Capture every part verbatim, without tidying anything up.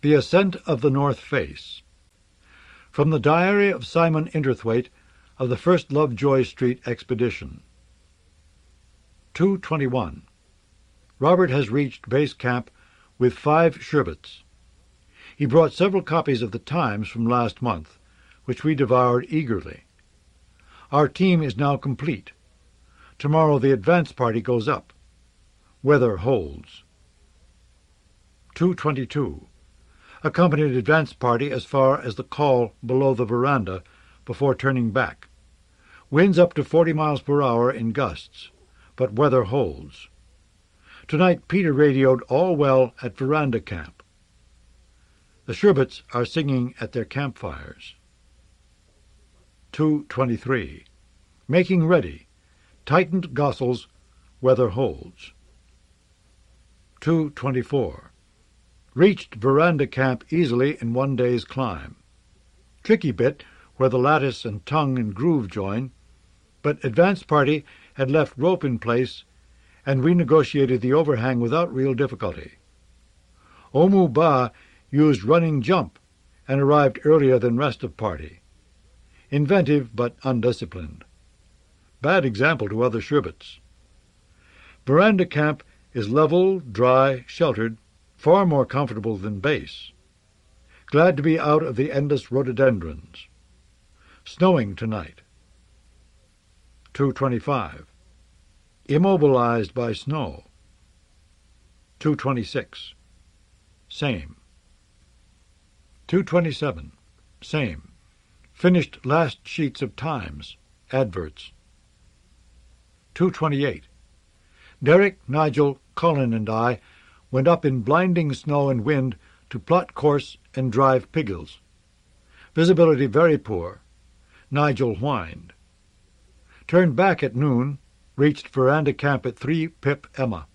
The Ascent of the North Face. From the Diary of Simon Inderthwaite of the First Lovejoy Street Expedition. two twenty-one. Robert has reached base camp with five sherbets. He brought several copies of the Times from last month, which we devoured eagerly. Our team is now complete. Tomorrow the advance party goes up. Weather holds. two twenty-two. Accompanied advance party as far as the col below the veranda before turning back. Winds up to forty miles per hour in gusts, but weather holds. Tonight Peter radioed all well at veranda camp. The sherbets are singing at their campfires. two twenty-three. Making ready. Tightened Gossels. Weather holds. two twenty-four. Reached veranda camp easily in one day's climb. Tricky bit where the lattice and tongue and groove join, but advance party had left rope in place, and we negotiated the overhang without real difficulty. Omu Ba used running jump and arrived earlier than rest of party. Inventive but undisciplined. Bad example to other sherbets. Veranda camp is level, dry, sheltered, far more comfortable than base. Glad to be out of the endless rhododendrons. Snowing tonight. two twenty-five. Immobilized by snow. two twenty-six. Same. two twenty-seven. Same. Finished last sheets of Times. Adverts. two twenty-eight. Derek, Nigel, Colin, and I went up in blinding snow and wind to plot course and drive Piggles. Visibility very poor. Nigel whined. Turned back at noon, reached veranda camp at three Pip Emma.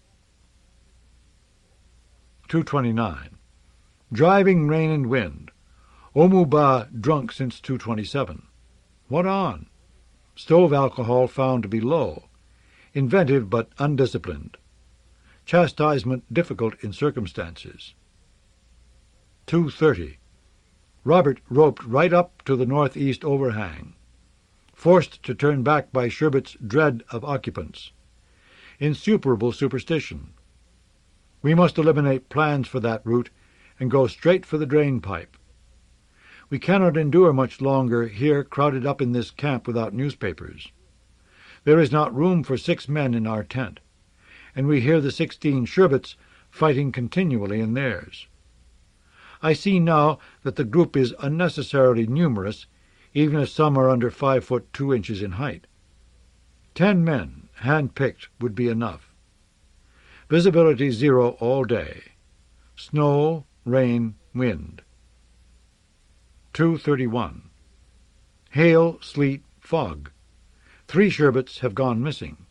two twenty-nine. Driving rain and wind. Omu Ba drunk since two twenty-seven. What on? Stove alcohol found to be low. Inventive but undisciplined. Chastisement difficult in circumstances. two thirty. Robert roped right up to the northeast overhang. Forced to turn back by sherbet's dread of occupants. Insuperable superstition. We must eliminate plans for that route and go straight for the drain pipe. We cannot endure much longer here crowded up in this camp without newspapers. There is not room for six men in our tent, and we hear the sixteen sherbets fighting continually in theirs. I see now that the group is unnecessarily numerous, even if some are under five foot two inches in height. Ten men, hand-picked, would be enough. Visibility zero all day. Snow, rain, wind. two thirty-one. Hail, sleet, fog. Three sherbets have gone missing.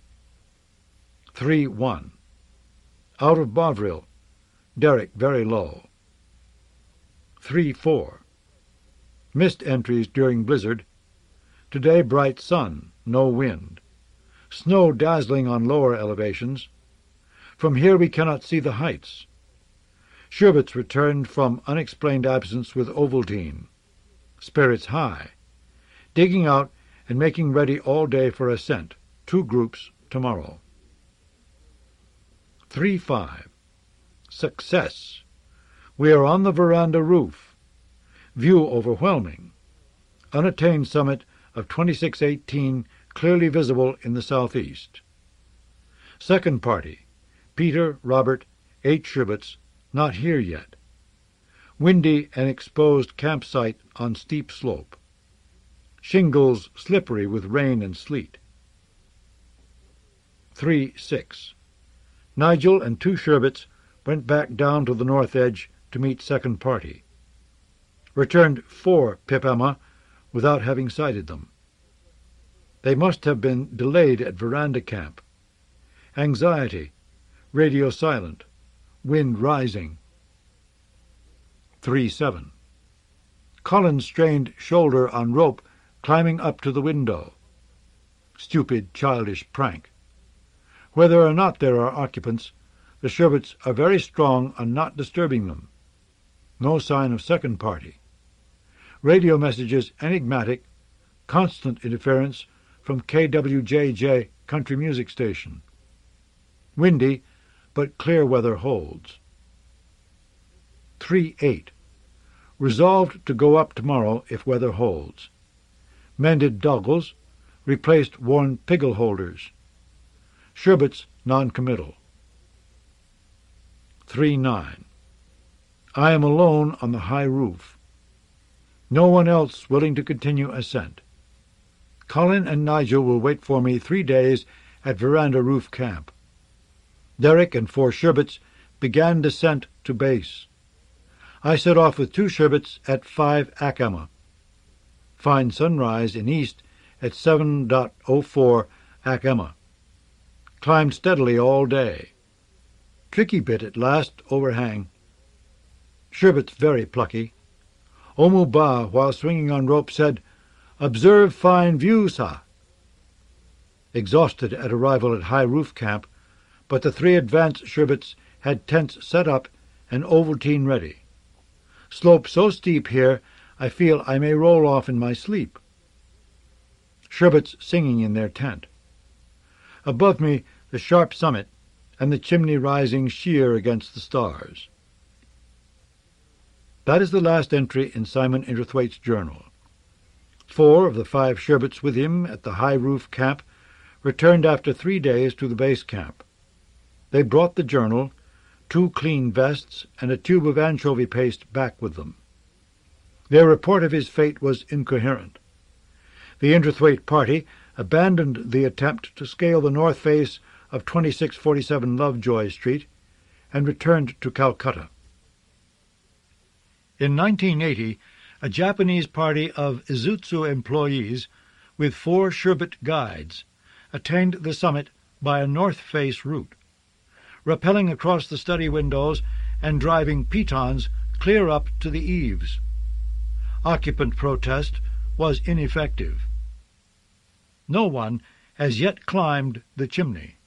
three one. Out of Bovril. Derrick very low. three four. Missed entries during blizzard. Today bright sun, no wind. Snow dazzling on lower elevations. From here we cannot see the heights. Sherbets returned from unexplained absence with Ovaltine. Spirits high. Digging out and making ready all day for ascent. Two groups tomorrow. three five. Success. We are on the veranda roof. View overwhelming. Unattained summit of twenty-six eighteen clearly visible in the southeast. Second party. Peter, Robert, eight sherbets, not here yet. Windy and exposed campsite on steep slope. Shingles slippery with rain and sleet. three six. Nigel and two sherbets went back down to the north edge to meet second party. Returned four Pip Emma without having sighted them. They must have been delayed at veranda camp. Anxiety. Radio silent. Wind rising. three seven. Collins strained shoulder on rope climbing up to the window. Stupid, childish prank. Whether or not there are occupants, the sherbets are very strong on not disturbing them. No sign of second party. Radio messages enigmatic. Constant interference from K W J J country music station. Windy, but clear weather holds. three eight. Resolved to go up tomorrow if weather holds. Mended doggles. Replaced worn piggle holders. Sherbets non-committal. three nine. I am alone on the high roof. No one else willing to continue ascent. Colin and Nigel will wait for me three days at Veranda Roof Camp. Derek and four sherbets began descent to base. I set off with two sherbets at five Acama. Fine sunrise in east at seven oh four Acama. Climbed steadily all day. Tricky bit at last, overhang. Sherbets very plucky. Omu Ba, while swinging on rope, said, "Observe fine view, sah." Exhausted at arrival at High Roof Camp, but the three advance sherbets had tents set up and Ovaltine ready. Slope so steep here, I feel I may roll off in my sleep. Sherbets singing in their tent. Above me, the sharp summit, and the chimney rising sheer against the stars. That is the last entry in Simon Innerthwaite's journal. Four of the five sherbets with him at the High Roof Camp returned after three days to the base camp. They brought the journal, two clean vests, and a tube of anchovy paste back with them. Their report of his fate was incoherent. The Innerthwaite party abandoned the attempt to scale the north face of twenty-six forty-seven Lovejoy Street and returned to Calcutta. In nineteen eighty, a Japanese party of Izutsu employees with four sherbet guides attained the summit by a north-face route, rappelling across the study windows and driving pitons clear up to the eaves. Occupant protest was ineffective. No one has yet climbed the chimney.